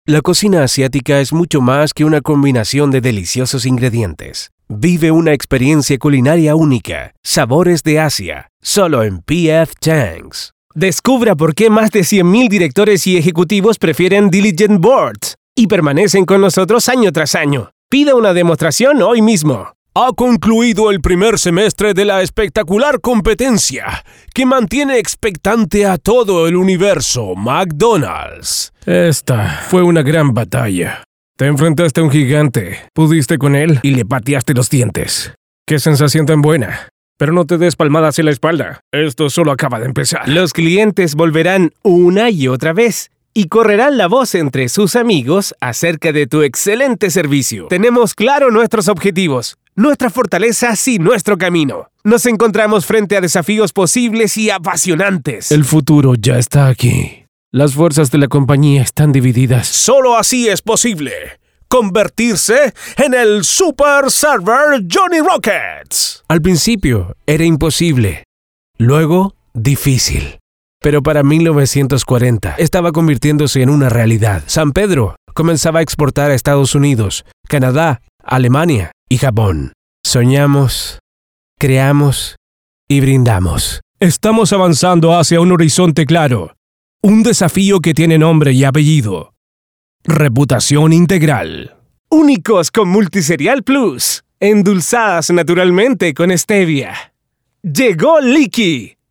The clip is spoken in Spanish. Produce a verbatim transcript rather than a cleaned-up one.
La cocina asiática es mucho más que una combinación de deliciosos ingredientes. Vive una experiencia culinaria única. Sabores de Asia, solo en P F Chang's. Descubra por qué más de cien mil directores y ejecutivos prefieren Diligent Boards y permanecen con nosotros año tras año. Pida una demostración hoy mismo. Ha concluido el primer semestre de la espectacular competencia que mantiene expectante a todo el universo McDonald's. Esta fue una gran batalla. Te enfrentaste a un gigante, pudiste con él y le pateaste los dientes. ¡Qué sensación tan buena! Pero no te des palmadas en la espalda. Esto solo acaba de empezar. Los clientes volverán una y otra vez y correrán la voz entre sus amigos acerca de tu excelente servicio. Tenemos claro nuestros objetivos, nuestras fortalezas y nuestro camino. Nos encontramos frente a desafíos posibles y apasionantes. El futuro ya está aquí. Las fuerzas de la compañía están divididas. Solo así es posible convertirse en el Super Server Johnny Rockets. Al principio era imposible, luego difícil. Pero para mil novecientos cuarenta estaba convirtiéndose en una realidad. San Pedro comenzaba a exportar a Estados Unidos, Canadá, Alemania y Japón. Soñamos, creamos y brindamos. Estamos avanzando hacia un horizonte claro. Un desafío que tiene nombre y apellido. Reputación integral. Únicos con Multiserial Plus. Endulzadas naturalmente con stevia. Llegó Licky,